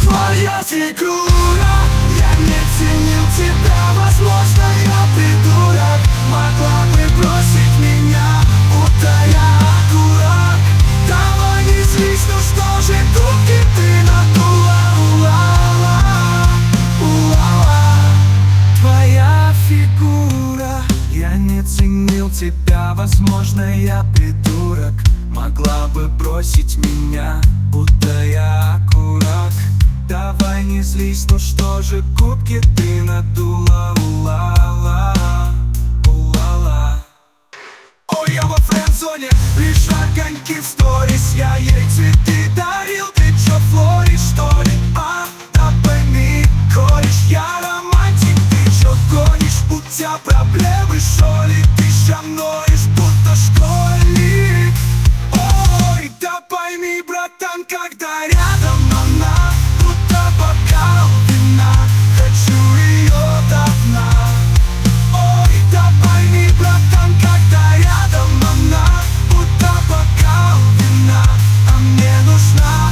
Твоя фигура, я не ценил тебя. Возможно, я придурок, могла бы бросить меня, будто я дурак. Давай не злись, ну что же губки ты надула. Твоя фигура, я не ценил тебя. Возможно, я придурок, могла бы бросить меня, будто я курак. Давай не злись, ну что же губки ты надула. Ой, я во френд-зоне, лишь огоньки в сторис. Я ей цветы дарил, ты чё, флоришь, что ли? Да пойми, кореш, я романтик, ты чё гонишь? У тебя проблемы, шо ли? Ты ща ноешь, будто школьник. Ой, да пойми, братан, когда рядом она, будто бокал вина, хочу ее до дна. Ой, да пойми, братан, когда рядом она, будто бокал вина, а мне нужна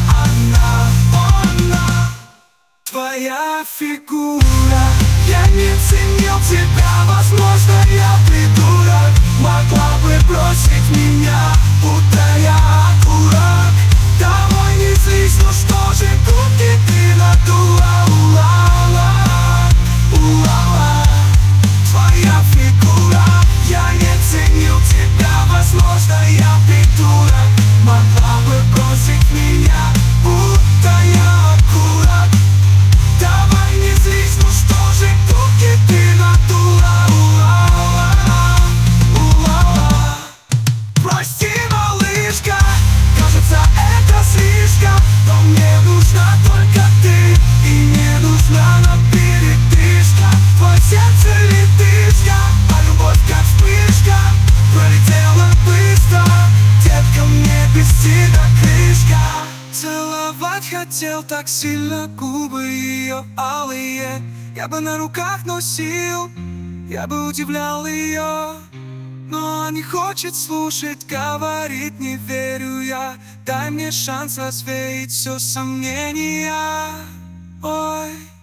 она. Твоя фигура, я не ценил тебя. Возможно, я придурок, могла бы бросить меня, будто я дурак. Давай не злись, ну что же губки ты надула. Твоя фигура, я не ценил тебя. Возможно, я придурок, могла бы бросить меня, будто я дурак. Давай не злись, ну что же губки ты надула. Прости, малышка, кажется, это слишком, но мне нужна только ты, и не нужна на передышка. Твое сердце ледышка, а любовь как вспышка пролетела быстро. Детка, мне без тебя крышка. Целовать хотел так сильно, губы ее алые я бы на руках носил, я бы удивлял ее. Но не хочет слушать, говорит, не верю я. Дай мне шанс развеять все сомнения. Ой.